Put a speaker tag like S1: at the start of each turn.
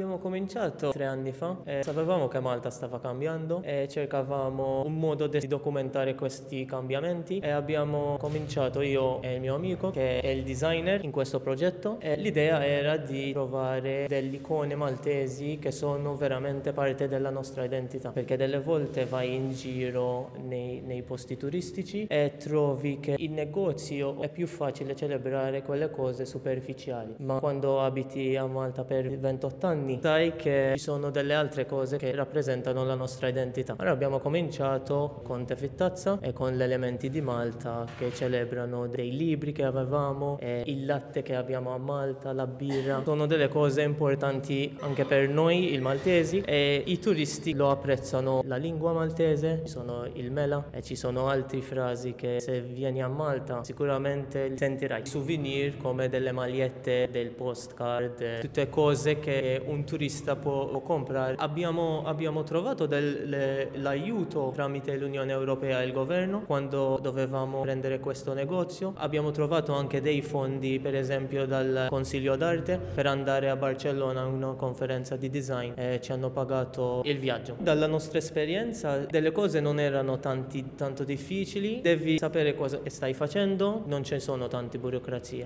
S1: Abbiamo cominciato 3 anni fa e sapevamo che Malta stava cambiando e cercavamo un modo di documentare questi cambiamenti e abbiamo cominciato io e il mio amico che è il designer in questo progetto e l'idea era di trovare delle icone maltesi che sono veramente parte della nostra identità, perché delle volte vai in giro nei posti turistici e trovi che in negozio è più facile celebrare quelle cose superficiali, ma quando abiti a Malta per 28 anni sai che ci sono delle altre cose che rappresentano la nostra identità. Allora abbiamo cominciato con Te Fittazza e con gli elementi di Malta che celebrano dei libri che avevamo, e il latte che abbiamo a Malta, la birra, sono delle cose importanti anche per noi il maltesi e i turisti lo apprezzano. La lingua maltese, ci sono il mela e ci sono altre frasi che se vieni a Malta sicuramente sentirai souvenir come delle magliette, del postcard, tutte cose che un turista può comprare. Abbiamo trovato l'aiuto tramite l'Unione Europea e il governo quando dovevamo prendere questo negozio. Abbiamo trovato anche dei fondi, per esempio dal Consiglio d'Arte, per andare a Barcellona a una conferenza di design e ci hanno pagato il viaggio. Dalla nostra esperienza delle cose non erano tanto difficili, devi sapere cosa stai facendo, non ci sono tante burocrazie.